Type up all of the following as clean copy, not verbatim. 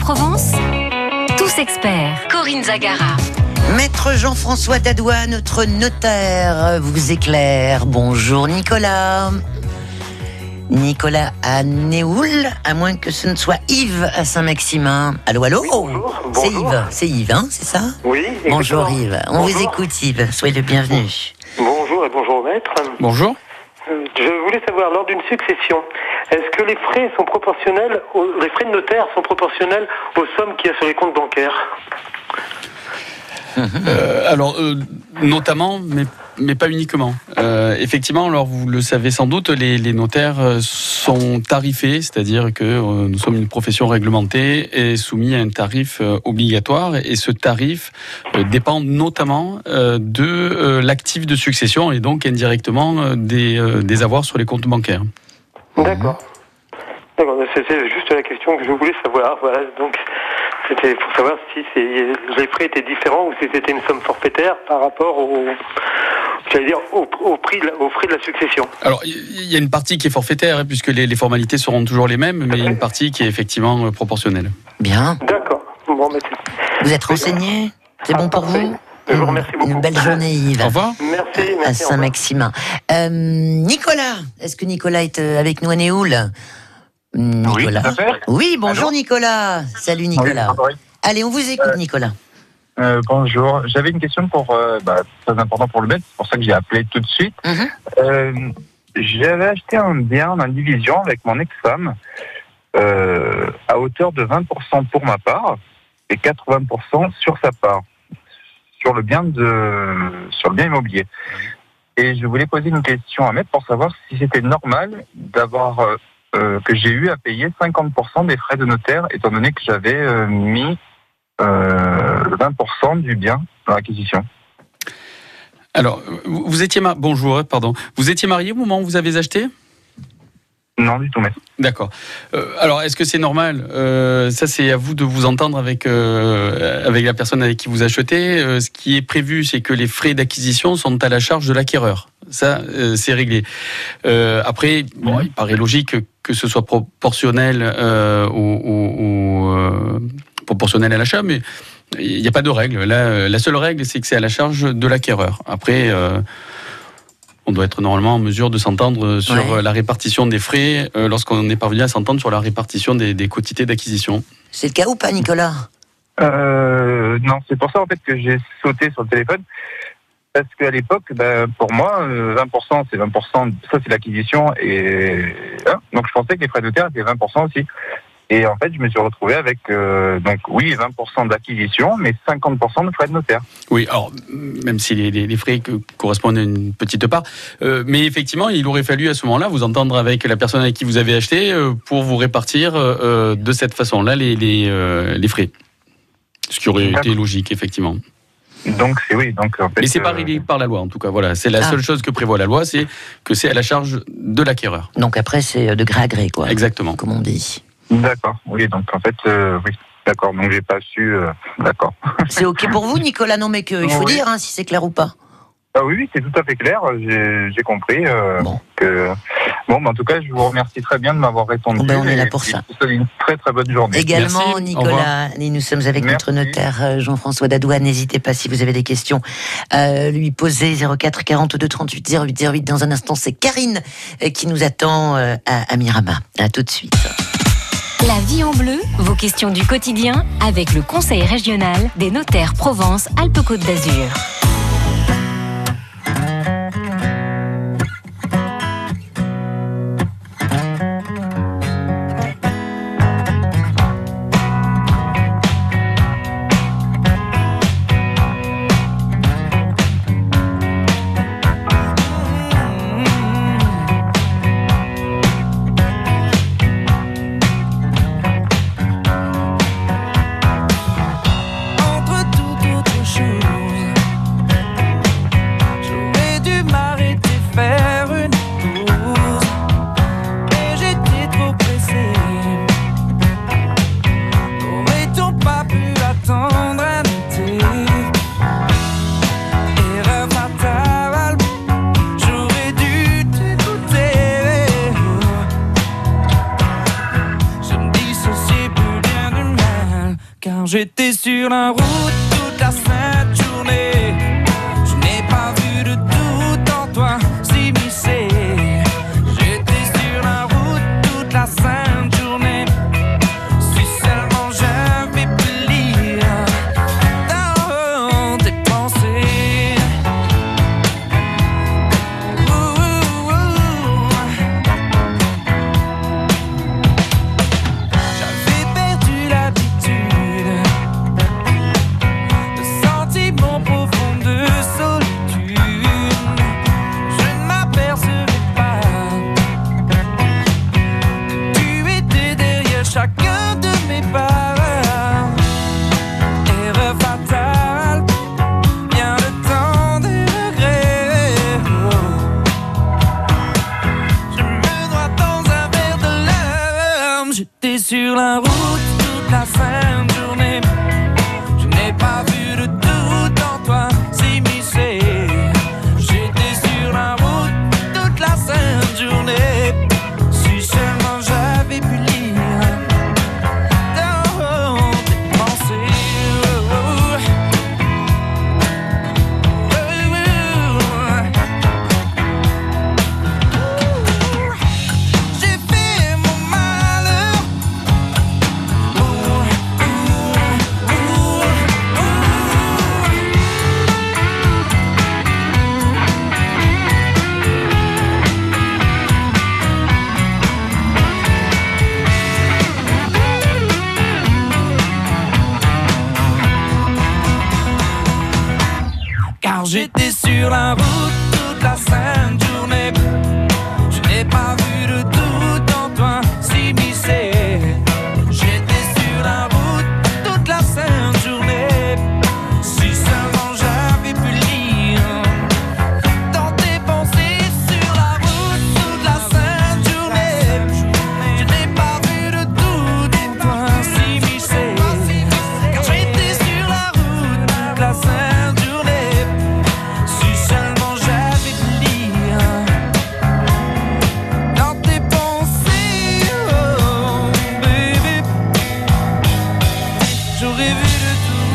Provence, tous experts. Corinne Zagara. Maître Jean-François Dadois, notre notaire, vous éclaire. Bonjour Nicolas. Nicolas à Néoul, à moins que ce ne soit Yves à Saint-Maximin. Allô, allô. Bonjour. C'est Yves, hein, c'est ça? Oui. Bonjour exactement. Yves, on vous écoute Yves, soyez le bienvenu. Bonjour et bonjour maître. Bonjour. Je voulais savoir, lors d'une succession, est-ce que les frais sont proportionnels, les frais de notaire sont proportionnels aux sommes qu'il y a sur les comptes bancaires? Notamment, mais pas uniquement. Effectivement, alors vous le savez sans doute, les notaires sont tarifés, c'est-à-dire que nous sommes une profession réglementée et soumis à un tarif obligatoire. Et ce tarif dépend notamment de l'actif de succession et donc indirectement des avoirs sur les comptes bancaires. D'accord. C'est juste la question que je voulais savoir. Voilà, donc c'était pour savoir si les frais étaient différents ou si c'était une somme forfaitaire par rapport au frais de la succession. Alors, il y a une partie qui est forfaitaire, puisque les formalités seront toujours les mêmes, mais il y a une partie qui est effectivement proportionnelle. Bien. D'accord. Bon, Vous êtes renseigné? C'est bon pour vous? Je vous remercie beaucoup. Une belle journée Yves. Au revoir. Merci. À Saint-Maximin. Nicolas, est-ce que Nicolas est avec nous à Néoul? Nicolas. Oui, tout à fait. Oui, bonjour Nicolas. Salut Nicolas. Oui. Allez, on vous écoute Nicolas. Bonjour. J'avais une question très important pour le maître, c'est pour ça que j'ai appelé tout de suite. J'avais acheté un bien en indivision avec mon ex-femme à hauteur de 20% pour ma part et 80% sur sa part, sur le bien immobilier. Et je voulais poser une question à maître pour savoir si c'était normal d'avoir que j'ai eu à payer 50% des frais de notaire, étant donné que j'avais mis 20% du bien dans l'acquisition. Alors, vous étiez Vous étiez marié au moment où vous avez acheté? Non, du tout, maître. D'accord. Alors, est-ce que c'est normal? Ça, c'est à vous de vous entendre avec la personne avec qui vous achetez. Ce qui est prévu, c'est que les frais d'acquisition sont à la charge de l'acquéreur. Ça, c'est réglé. Après, il paraît logique que ce soit proportionnel proportionnel à l'achat, mais il n'y a pas de règle. Là, la seule règle, c'est que c'est à la charge de l'acquéreur. Après, on doit être normalement en mesure de s'entendre sur la répartition des frais lorsqu'on est parvenu à s'entendre sur la répartition des quotités d'acquisition. C'est le cas ou pas, Nicolas? Non, c'est pour ça en fait que j'ai sauté sur le téléphone. Parce qu'à l'époque, pour moi, 20%, c'est 20%, ça c'est l'acquisition. Donc je pensais que les frais de notaire étaient 20% aussi. Et en fait, je me suis retrouvé avec, 20% d'acquisition, mais 50% de frais de notaire. Oui, alors, même si les frais correspondent à une petite part, mais effectivement, il aurait fallu à ce moment-là vous entendre avec la personne avec qui vous avez acheté pour vous répartir de cette façon-là les frais. Ce qui aurait été logique, effectivement. Donc, en fait, mais c'est pas réglé par la loi, en tout cas. Voilà, c'est la seule chose que prévoit la loi, c'est que c'est à la charge de l'acquéreur. Donc après, c'est de gré à gré, quoi. Exactement. Comme on dit. D'accord, oui, donc en fait, oui, d'accord, donc j'ai pas su, d'accord. C'est ok pour vous, Nicolas? Non, mais il faut dire si c'est clair ou pas. Ah oui, c'est tout à fait clair, j'ai compris. En tout cas, je vous remercie très bien de m'avoir répondu. On est là pour ça. Je vous souhaite une très très bonne journée. Également, merci, Nicolas, nous sommes avec notre notaire Jean-François Dadois. N'hésitez pas, si vous avez des questions, lui poser 04 42 38 08 08. Dans un instant, c'est Karine qui nous attend à Mirama. À tout de suite. La vie en bleu, vos questions du quotidien avec le Conseil régional des notaires Provence-Alpes-Côte d'Azur. Entre toute autre chose, car j'étais sur la route toute la sainte journée. Je n'ai pas vu de doute en toi s'immiscer. J'étais sur la route toute la sainte journée. Si seulement j'avais pu lire dans tes pensées. J'avais perdu l'habitude de sentiments profonds de solitude. Je ne m'apercevais pas que tu étais derrière chacun de mes pas. Erreur fatale, bien le temps des regrets. Je me noie dans un verre de larmes. J'étais sur la route toute la sainte journée. Je n'ai pas vu de doute en toi s'immiscer. J'étais sur la route toute la sainte journée. Si seulement j'avais pu lire dans tes pensées. J'ai fait mon malheur. Car j'étais sur la route toute la sainte journée. Je n'ai pas vu de doute en toi s'immiscer. J'étais sur la route toute la sainte journée. Si seulement j'avais pu lire dans tes pensées. Sur la route toute la sainte journée. Je n'ai pas vu de doute en toi s'immiscer. Car j'étais sur la route toute la sainte journée. Si seulement j'avais pu lire dans tes pensées, oh baby. J'aurais vu de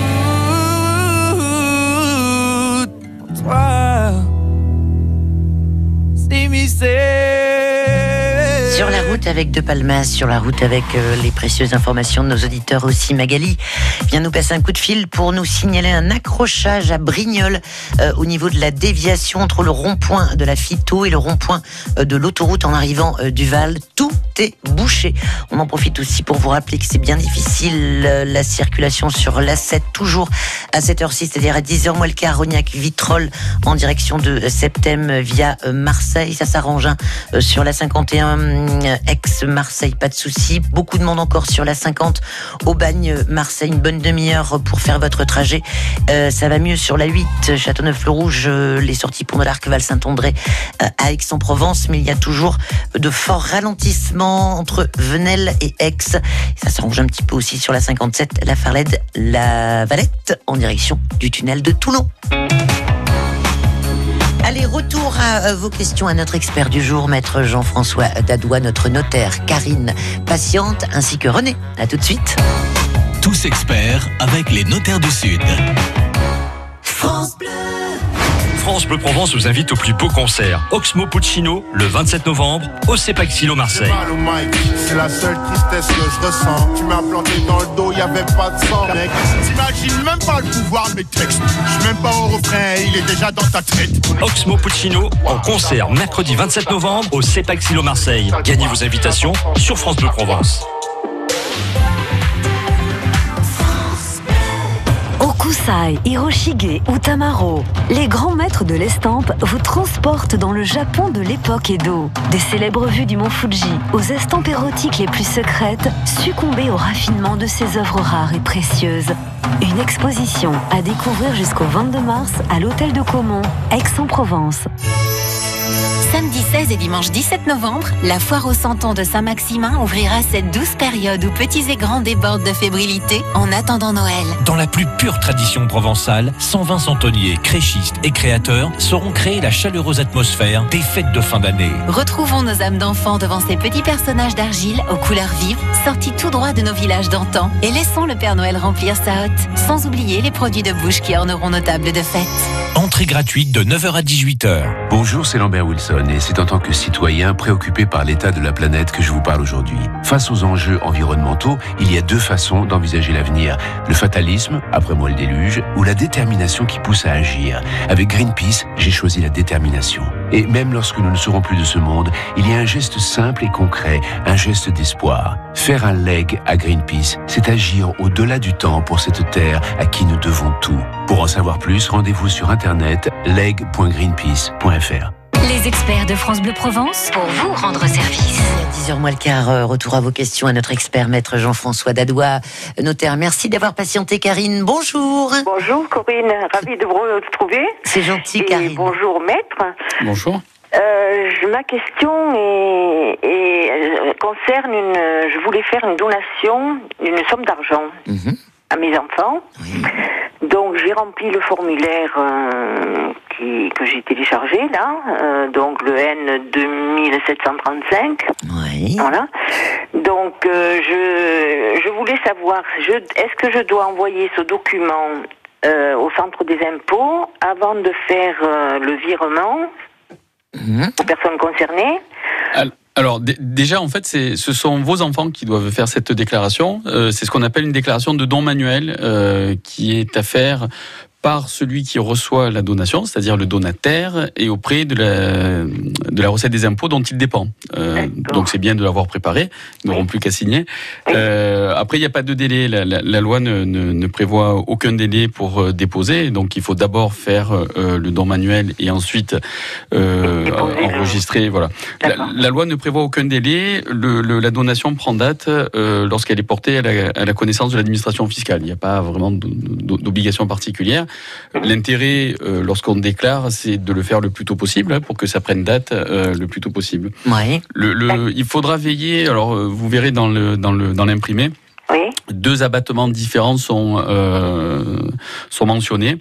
tout pour toi s'immiscer. Sur la route avec De Palmas, sur la route avec les précieuses informations de nos auditeurs aussi. Magali vient nous passer un coup de fil pour nous signaler un accrochage à Brignoles au niveau de la déviation entre le rond-point de la Phyto et le rond-point de l'autoroute en arrivant du Val. Tout est bouché. On en profite aussi pour vous rappeler que c'est bien difficile la circulation sur l'A7, toujours à cette heure-ci, c'est-à-dire à 10h moins le quart, Rognac-Vitrolles en direction de Septem via Marseille. Ça s'arrange sur la 51 ex-Marseille, pas de souci. Beaucoup de monde encore sur la 50 Aubagne-Marseille, une bonne demi-heure pour faire votre trajet. Ça va mieux sur la 8 Châteauneuf-le-Rouge, les sorties Pont de l'Arc, Val-Saint-André à Aix-en-Provence, mais il y a toujours de forts ralentissements entre Venelle et Aix. Ça s'arrange un petit peu aussi sur la 57, la Farlède, la Valette en direction du tunnel de Toulon. Allez, retour à vos questions à notre expert du jour, maître Jean-François Dadois, notre notaire, Karine, patiente, ainsi que René. À tout de suite. Tous experts avec les notaires du Sud. France Bleu. France Bleu Provence vous invite au plus beau concert. Oxmo Puccino, le 27 novembre, au CEPAC Silo Marseille. C'est la seule tristesse que je ressens. Tu m'as planté dans le dos, y'avait pas de sang, mec. T'imagines même pas le pouvoir de mes textes. Je suis même pas au refrain, il est déjà dans ta tête. Oxmo Puccino, en concert mercredi 27 novembre, au CEPAC Silo Marseille. Gagnez vos invitations sur France Bleu Provence. Okusai, Hiroshige ou Tamaro, les grands maîtres de l'estampe vous transportent dans le Japon de l'époque Edo. Des célèbres vues du mont Fuji aux estampes érotiques les plus secrètes, succombez au raffinement de ces œuvres rares et précieuses. Une exposition à découvrir jusqu'au 22 mars à l'hôtel de Caumont, Aix-en-Provence. Samedi 16 et dimanche 17 novembre, la foire au Santon de Saint-Maximin ouvrira cette douce période où petits et grands débordent de fébrilité en attendant Noël. Dans la plus pure tradition provençale, 120 santonniers, créchistes et créateurs sauront créer la chaleureuse atmosphère des fêtes de fin d'année. Retrouvons nos âmes d'enfants devant ces petits personnages d'argile aux couleurs vives, sortis tout droit de nos villages d'antan, et laissons le Père Noël remplir sa hotte, sans oublier les produits de bouche qui orneront nos tables de fête. Entrée gratuite de 9h à 18h. Bonjour, c'est Lambert Wilson et c'est en tant que citoyen préoccupé par l'état de la planète que je vous parle aujourd'hui. Face aux enjeux environnementaux, il y a deux façons d'envisager l'avenir. Le fatalisme, après moi le déluge, ou la détermination qui pousse à agir. Avec Greenpeace, j'ai choisi la détermination. Et même lorsque nous ne serons plus de ce monde, il y a un geste simple et concret, un geste d'espoir. Faire un leg à Greenpeace, c'est agir au-delà du temps pour cette terre à qui nous devons tout. Pour en savoir plus, rendez-vous sur internet leg.greenpeace.fr. Les experts de France Bleu Provence pour vous rendre service. 10h moins le quart, retour à vos questions à notre expert maître Jean-François Dadois, notaire. Merci d'avoir patienté, Karine. Bonjour. Bonjour Corinne, ravie de vous retrouver. C'est gentil, et Karine. Bonjour maître. Bonjour. Ma question concerne je voulais faire une donation d'une somme d'argent à mes enfants. Oui. Donc j'ai rempli le formulaire que j'ai téléchargé là, donc le N2735. Oui. Voilà. Donc je voulais savoir, est-ce que je dois envoyer ce document au centre des impôts avant de faire le virement aux personnes concernées? Alors déjà, en fait, ce sont vos enfants qui doivent faire cette déclaration. C'est ce qu'on appelle une déclaration de don manuel qui est à faire par celui qui reçoit la donation, c'est-à-dire le donataire, et auprès de la recette des impôts dont il dépend. Donc c'est bien de l'avoir préparé, ils n'auront plus qu'à signer. Après, il n'y a pas de délai, la loi ne prévoit aucun délai pour déposer, donc il faut d'abord faire le don manuel et ensuite enregistrer. Voilà. La loi ne prévoit aucun délai, la donation prend date lorsqu'elle est portée à la connaissance de l'administration fiscale. Il n'y a pas vraiment d'obligation particulière. L'intérêt, lorsqu'on déclare, c'est de le faire le plus tôt possible, pour que ça prenne date le plus tôt possible. Oui. Il faudra veiller, alors vous verrez dans l'imprimé, deux abattements différents sont mentionnés.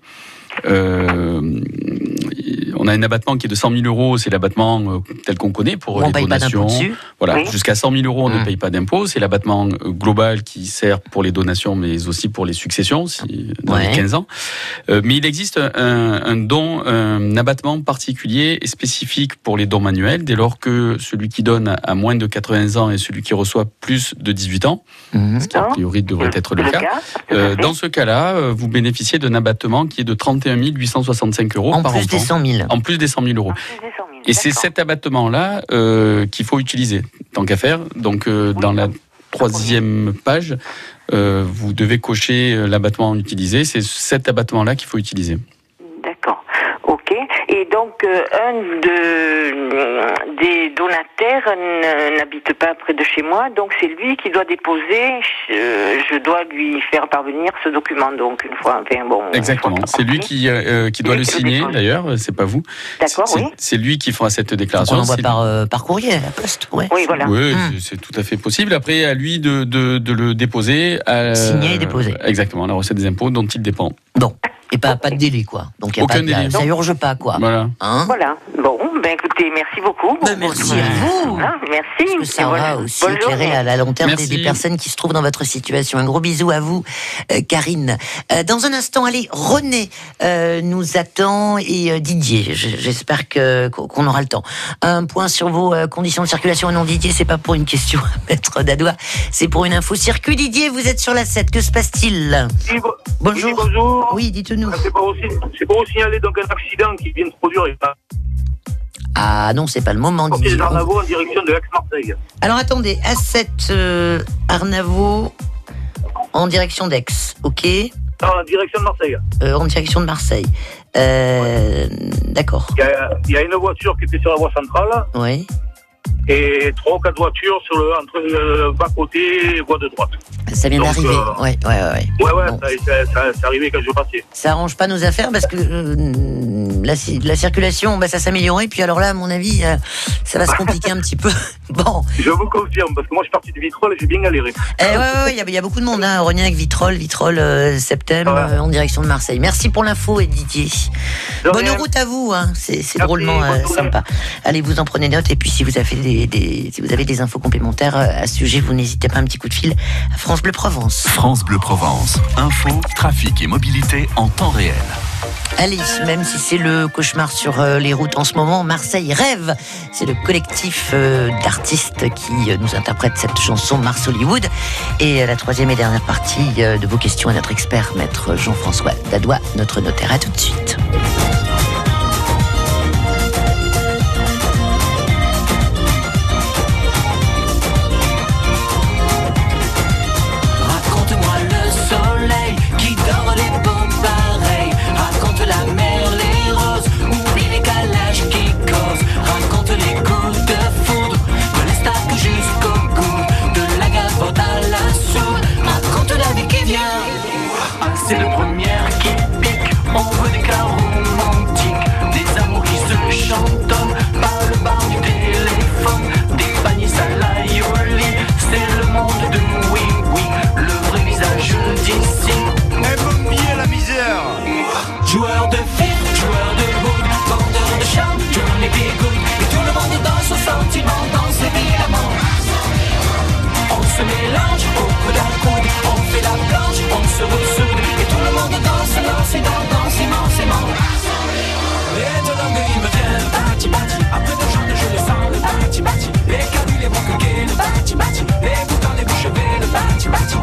On a un abattement qui est de 100 000 euros, c'est l'abattement tel qu'on connaît pour les donations. Voilà, jusqu'à 100 000 euros, on ne paye pas d'impôt. C'est l'abattement global qui sert pour les donations, mais aussi pour les successions, dans les 15 ans. Mais il existe un abattement particulier et spécifique pour les dons manuels, dès lors que celui qui donne a moins de 80 ans et celui qui reçoit plus de 18 ans, ce qui a priori devrait être le cas. Dans ce cas-là, vous bénéficiez d'un abattement qui est de 31 865 euros par enfant. En plus des 100 000. En plus des 100 000 euros. Et c'est cet abattement-là qu'il faut utiliser, tant qu'à faire. Donc, dans la 3e page, vous devez cocher l'abattement utilisé. C'est cet abattement-là qu'il faut utiliser. D'accord. Ok. Et donc, un des donataires n'habite pas près de chez moi, donc c'est lui qui doit déposer. Je dois lui faire parvenir ce document, donc une fois. Enfin, bon. Exactement. C'est lui qui doit le signer. D'ailleurs, c'est pas vous. D'accord. C'est lui qui fera cette déclaration. On l'envoie par courrier à la poste. Ouais. Oui, voilà. Oui, c'est tout à fait possible. Après, à lui de le déposer. Signer et déposer. Exactement, la recette des impôts dont il dépend. Bon. Et pas de délai, quoi. Donc, aucun délai. Ça urge pas, quoi. Voilà. Voilà. Bon, écoutez, merci beaucoup. Merci à vous. Merci. Parce que ça aura aussi éclairé à la long terme des personnes qui se trouvent dans votre situation. Un gros bisou à vous, Karine. Dans un instant, allez, René nous attend et Didier. J'espère qu'on aura le temps. Un point sur vos conditions de circulation. Non, Didier, c'est pas pour une question à Maître Dadois, c'est pour une info circuit. Didier, vous êtes sur la 7. Que se passe-t-il? Bonjour. Oui, bonjour. Oui, dites-nous. C'est pour vous signaler donc un accident qui vient de se produire. Ah non, c'est pas le moment. Didier. Arnavaux en direction de Aix-Marseille. Alors attendez, A7 Arnavaux en direction d'Aix, ok? En direction de Marseille. En direction de Marseille. D'accord. Il y a une voiture qui était sur la voie centrale. Oui. et 3 ou 4 voitures entre le bas-côté et voie de droite. Ça vient d'arriver, ouais. Ouais, bon. ça arrivait quand je passais. Ça arrange pas nos affaires parce que la circulation, ça s'améliorait. Puis alors là, à mon avis, ça va se compliquer un petit peu. Bon. Je vous confirme, parce que moi je suis parti de Vitrolles et j'ai bien galéré. Il y a beaucoup de monde, hein. Rognac, Vitrolles, Septem, en direction de Marseille. Merci pour l'info, Didier. Bonne route à vous, hein. C'est drôlement sympa. Allez, vous en prenez note. Et puis si vous avez des infos complémentaires à ce sujet, vous n'hésitez pas, un petit coup de fil à France Bleu Provence. France Bleu Provence. Info, trafic et mobilité en temps réel. Allez, même si c'est le cauchemar sur les routes en ce moment, Marseille rêve. C'est le collectif d'artistes qui nous interprète cette chanson Mars Hollywood. Et la troisième et dernière partie de vos questions à notre expert, maître Jean-François Dadois, notre notaire. À tout de suite. C'est le premier qui pique, on veut des cas romantiques, des amours qui se chantonnent par le bar du téléphone, des paniers Salayoli, c'est le monde de oui, le vrai visage d'ici. Elle me bien la misère. Joueur de filles, joueur de hood, vendeur de charme, Johnny Bigoud, et tout le monde danse au sentiment, danse évidemment. On se mélange au coup d'un coude, on fait la planche, on se ressoude, et tout le monde danse, danse immensément. Et de langue il me vient, bati bati, après de gens de je le sens, le bati bati, les cadus, les bons coquets, le bati bati, les boutons, les bouches bées, le bati bati.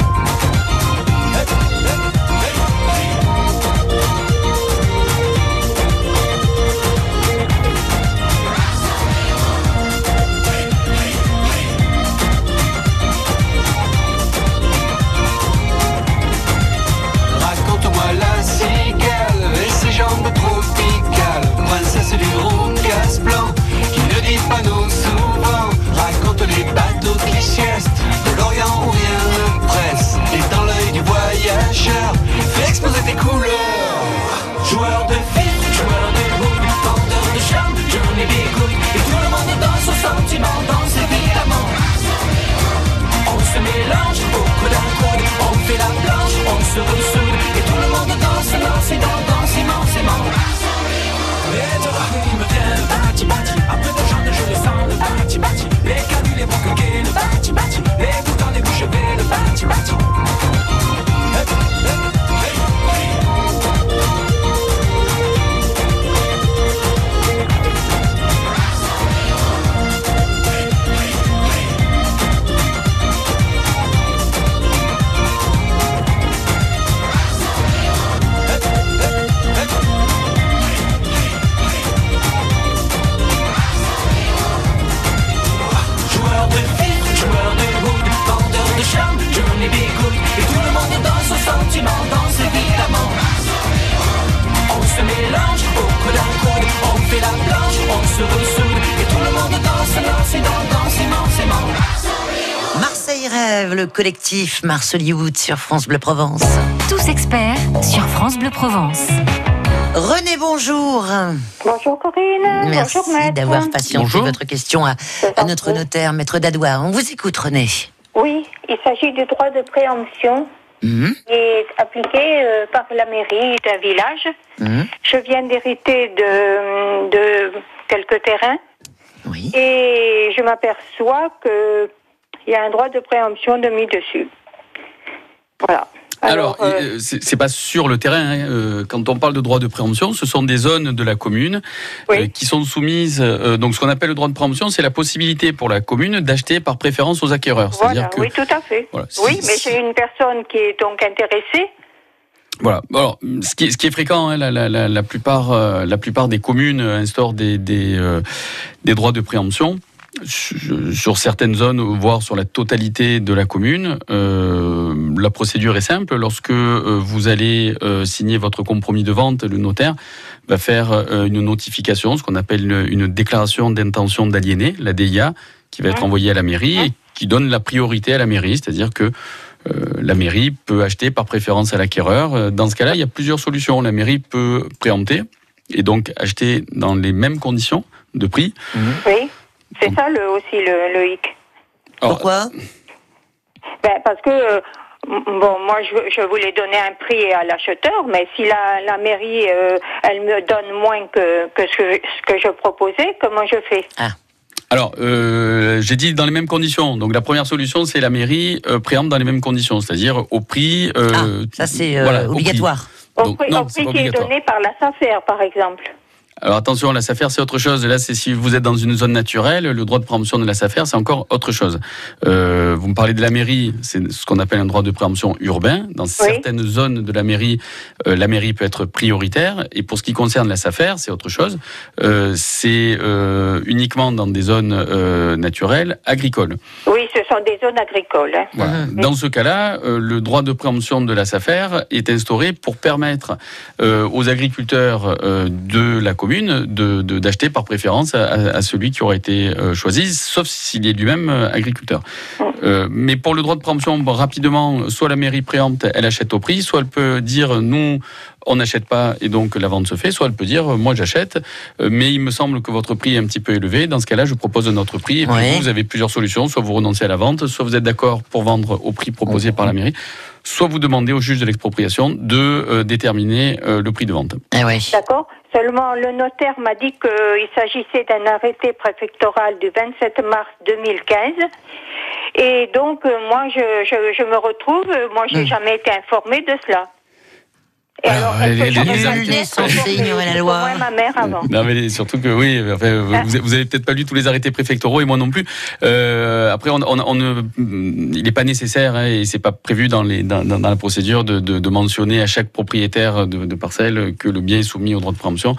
Raconte-moi la cigale et ses jambes tropicales, princesse du Roucas blanc qui ne dit pas non souvent. Raconte les bateaux qui siestent de l'Orient où rien ne presse, et dans l'œil du voyageur fais exploser tes couleurs. Joueur de filles, joueur de hood, vendeur de charme, Johnny Bigoud, et tout le monde danse au sentiment, danse évidemment. On se mélange au coup d'un coude, on fait la planche, on se ressoude, et tout le monde danse immensément. Et de là il me vient, bati bati, après de gens de je le sens, le bati bati, les cadus, les bons coquets, le bati bati, les boutons, les bouches bées, le bati bati. Danse évidemment. On se mélange au coup d'un coude, on fait la planche, on se ressoude, et tout le monde danse immensément. Marseille rêve, le collectif Mars Hollywood sur France Bleu Provence. Tous experts sur France Bleu Provence. René, bonjour. Bonjour Corinne. Merci bonjour, maître. d'avoir patienté votre question à notre notaire, maître Dadois. On vous écoute, René. Oui, il s'agit du droit de préemption qui est appliqué par la mairie d'un village. Je viens d'hériter de quelques terrains et je m'aperçois qu'il y a un droit de préemption de mis dessus. Voilà. Alors, c'est pas sur le terrain. Quand on parle de droit de préemption, ce sont des zones de la commune qui sont soumises. Donc, ce qu'on appelle le droit de préemption, c'est la possibilité pour la commune d'acheter par préférence aux acquéreurs. Voilà, oui, tout à fait. Voilà, oui, mais j'ai une personne qui est donc intéressée. Voilà. Alors, ce qui est fréquent, hein, la plupart des communes instaurent des droits de préemption. Sur certaines zones, voire sur la totalité de la commune. La procédure est simple. Lorsque vous allez signer votre compromis de vente, le notaire va faire une notification, ce qu'on appelle une déclaration d'intention d'aliéner, la DIA, qui va être envoyé à la mairie et qui donne la priorité à la mairie, c'est-à-dire que la mairie peut acheter par préférence à l'acquéreur. Dans ce cas-là, il y a plusieurs solutions. La mairie peut préempter et donc acheter dans les mêmes conditions de prix. Oui, c'est ça aussi le hic. Pourquoi ? Parce que moi je voulais donner un prix à l'acheteur, mais si la mairie elle me donne moins que ce que je proposais, comment je fais ? Alors, j'ai dit dans les mêmes conditions. Donc, la première solution, c'est la mairie préempte dans les mêmes conditions, c'est-à-dire au prix. Ça c'est obligatoire. Au prix qui est donné par la SAFER, par exemple. Alors attention, la SAFER c'est autre chose. Là, c'est si vous êtes dans une zone naturelle, le droit de préemption de la SAFER c'est encore autre chose. Vous me parlez de la mairie, c'est ce qu'on appelle un droit de préemption urbain. Dans certaines zones de la mairie peut être prioritaire. Et pour ce qui concerne la SAFER, c'est autre chose. C'est uniquement dans des zones naturelles, agricoles. Oui, ce sont des zones agricoles. Hein. Voilà. Dans ce cas-là, le droit de préemption de la SAFER est instauré pour permettre aux agriculteurs de la commune d'acheter par préférence à celui qui aura été choisi, sauf s'il est lui-même agriculteur. Mais pour le droit de préemption, rapidement, soit la mairie préempte, elle achète au prix, soit elle peut dire nous, on n'achète pas et donc la vente se fait, soit elle peut dire moi j'achète, mais il me semble que votre prix est un petit peu élevé. Dans ce cas-là, je propose un autre prix. Et puis vous avez plusieurs solutions, soit vous renoncez à la vente, soit vous êtes d'accord pour vendre au prix proposé par la mairie, soit vous demandez au juge de l'expropriation de déterminer le prix de vente. D'accord. Seulement, le notaire m'a dit qu'il s'agissait d'un arrêté préfectoral du 27 mars 2015. Et donc, moi, je me retrouve, j'ai jamais été informée de cela. Et alors, est censé ignorer la loi. Moi, ma mère avant. Non, mais surtout que oui, vous avez peut-être pas lu tous les arrêtés préfectoraux et moi non plus. Après, il n'est pas nécessaire et c'est pas prévu dans la procédure de mentionner à chaque propriétaire de parcelle que le bien est soumis au droit de préemption.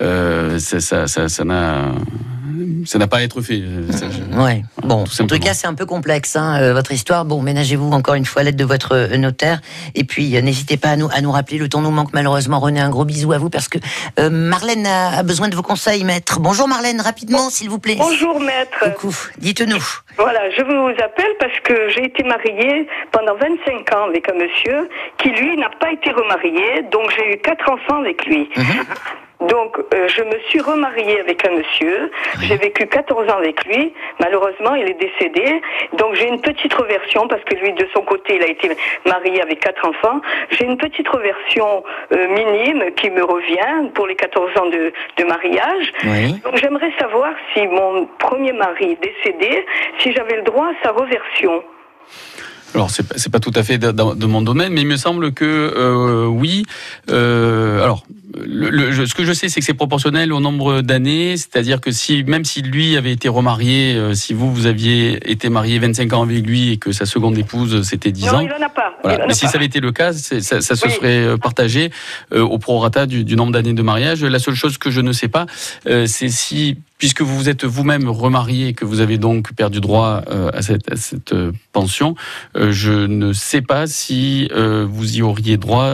Ça n'a pas à être fait. Ouais. Bon, en tout cas, c'est un peu complexe, votre histoire. Bon, ménagez-vous encore une fois à l'aide de votre notaire. Et puis, n'hésitez pas à nous rappeler. Le temps nous manque malheureusement. René, un gros bisou à vous parce que Marlène a besoin de vos conseils, maître. Bonjour Marlène, rapidement, s'il vous plaît. Bonjour maître. Coucou, dites-nous. Voilà, je vous appelle parce que j'ai été mariée pendant 25 ans avec un monsieur qui, lui, n'a pas été remarié. Donc, j'ai eu 4 enfants avec lui. Donc, je me suis remariée avec un monsieur. J'ai vécu 14 ans avec lui. Malheureusement, il est décédé. Donc, j'ai une petite reversion parce que lui, de son côté, il a été marié avec 4 enfants. J'ai une petite reversion minime qui me revient pour les 14 ans de mariage. Donc, j'aimerais savoir si mon premier mari décédé, si j'avais le droit à sa reversion. Alors, c'est pas tout à fait de mon domaine, mais il me semble que oui. Alors, ce que je sais, c'est que c'est proportionnel au nombre d'années, c'est-à-dire que même si lui avait été remarié, si vous aviez été marié 25 ans avec lui et que sa seconde épouse c'était 10 ans. Non, il en a pas. Voilà. Mais si ça avait été le cas, ça se serait partagé au prorata du nombre d'années de mariage. La seule chose que je ne sais pas, c'est si, puisque vous vous êtes vous-même remarié et que vous avez donc perdu droit à cette pension, je ne sais pas si vous y auriez droit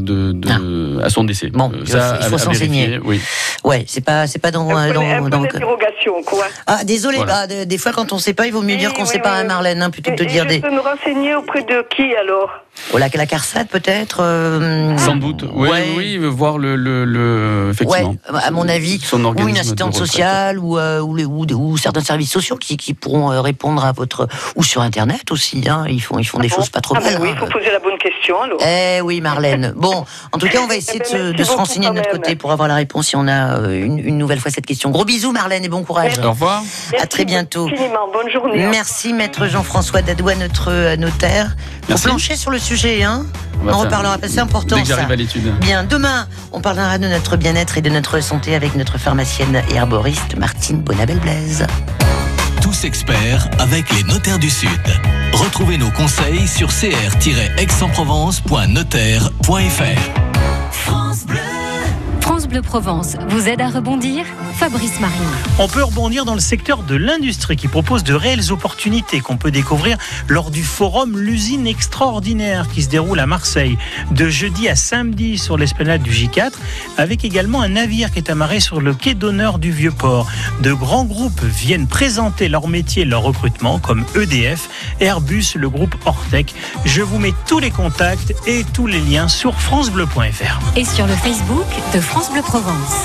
à son décès. Bon, il faut s'enseigner. Oui. Ouais, c'est pas dans d'interrogation, quoi. Ah, désolé. Voilà. Des fois, quand on sait pas, il vaut mieux dire qu'on sait pas, Marlène, plutôt que de dire Je peux me renseigner auprès de qui alors? La CARSAT peut-être. Sans doute. Oui, voir le effectivement. Ouais, à mon avis, ou une assistante sociale ou certains services sociaux qui pourront répondre à votre, ou sur Internet aussi. Ils font des choses pas trop mal. Oui, il faut poser la bonne question alors. Oui, Marlène. Bon, en tout cas, on va essayer de se renseigner de notre côté pour avoir la réponse si on a une nouvelle fois cette question. Gros bisous, Marlène, et bon courage. Au revoir. À très bientôt. Bonne journée. Merci, maître Jean-François Dadoua, notre notaire. Pour plancher sur le sujet, on en reparlera. C'est important. Dès que j'arrive à l'étude. Bien, demain, on parlera de notre bien-être et de notre santé avec notre pharmacienne et herboriste Martine Bonabel-Blaise. Tous experts avec les notaires du Sud. Retrouvez nos conseils sur cr-aix-en-provence.notaire.fr. France Bleu. France Bleu Provence vous aide à rebondir. Fabrice Marine. On peut rebondir dans le secteur de l'industrie qui propose de réelles opportunités qu'on peut découvrir lors du forum L'usine extraordinaire qui se déroule à Marseille de jeudi à samedi sur l'esplanade du J4 avec également un navire qui est amarré sur le quai d'honneur du Vieux-Port. De grands groupes viennent présenter leur métier et leur recrutement comme EDF, Airbus, le groupe Ortec. Je vous mets tous les contacts et tous les liens sur francebleu.fr. Et sur le Facebook de France Bleu Provence.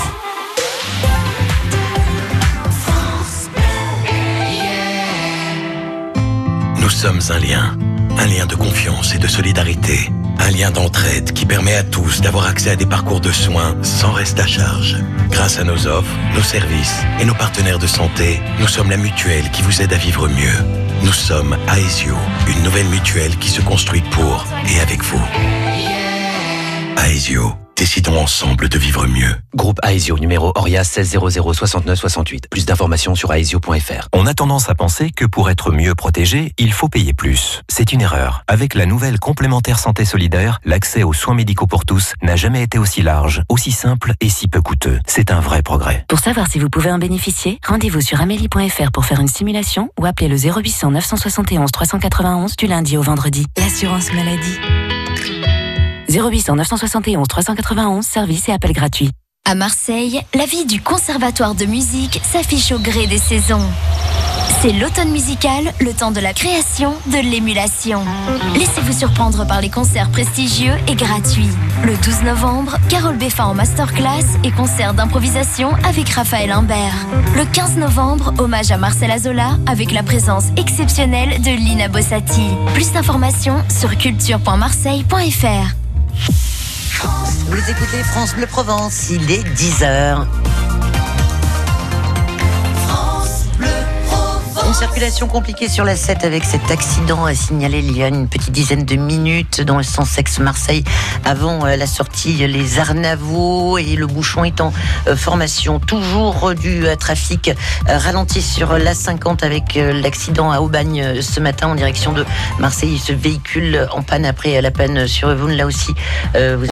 Nous sommes un lien de confiance et de solidarité, un lien d'entraide qui permet à tous d'avoir accès à des parcours de soins sans reste à charge. Grâce à nos offres, nos services et nos partenaires de santé, nous sommes la mutuelle qui vous aide à vivre mieux. Nous sommes Aesio, une nouvelle mutuelle qui se construit pour et avec vous. Aesio, décidons ensemble de vivre mieux. Groupe Aesio, numéro ORIA 1600 69 68. Plus d'informations sur aesio.fr. On a tendance à penser que pour être mieux protégé, il faut payer plus. C'est une erreur. Avec la nouvelle complémentaire santé solidaire, l'accès aux soins médicaux pour tous n'a jamais été aussi large, aussi simple et si peu coûteux. C'est un vrai progrès. Pour savoir si vous pouvez en bénéficier, rendez-vous sur amélie.fr pour faire une simulation ou appelez le 0800 971 391 du lundi au vendredi. L'assurance maladie. 0800 971 391, service et appel gratuit. À Marseille, la vie du conservatoire de musique s'affiche au gré des saisons. C'est l'automne musical, le temps de la création, de l'émulation. Laissez-vous surprendre par les concerts prestigieux et gratuits. Le 12 novembre, Carole Beffin en masterclass et concert d'improvisation avec Raphaël Imbert. Le 15 novembre, hommage à Marcel Azola avec la présence exceptionnelle de Lina Bossati. Plus d'informations sur culture.marseille.fr. Vous écoutez France Bleu Provence, il est 10h. Une circulation compliquée sur la 7 avec cet accident à signaler il y a une petite dizaine de minutes dans le sens Aix-Marseille avant la sortie Les Arnavaux et le bouchon est en formation. Toujours du trafic ralenti sur l'A50 avec l'accident à Aubagne ce matin en direction de Marseille. Ce véhicule en panne après la panne sur Yvonne, là aussi vous